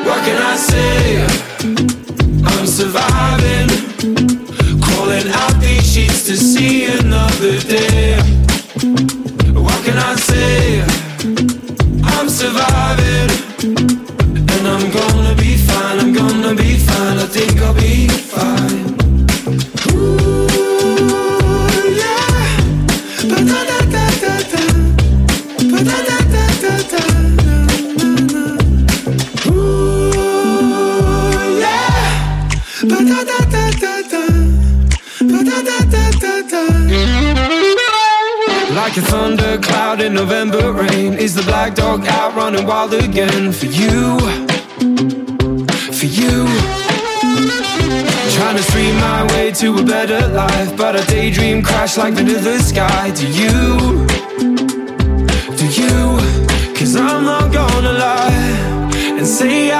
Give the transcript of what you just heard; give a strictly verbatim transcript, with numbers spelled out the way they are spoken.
What can I say? I'm surviving, crawling out these sheets to see another day. What can I say? I'm surviving, and I'm gonna be fine, I'm gonna be fine, I think I'll be fine. Ooh, yeah. Ba-da-da-da-da-da. Ba-da-da-da-da-da. Ooh, yeah. Ba-da-da-da-da-da. Ba-da-da-da-da-da. Like a thundercloud in November rain, is the black dog out running wild again? For you, for you. Trying to stream my way to a better life, but a daydream crash like into the sky. Do you, do you? Cause I'm not gonna lie and say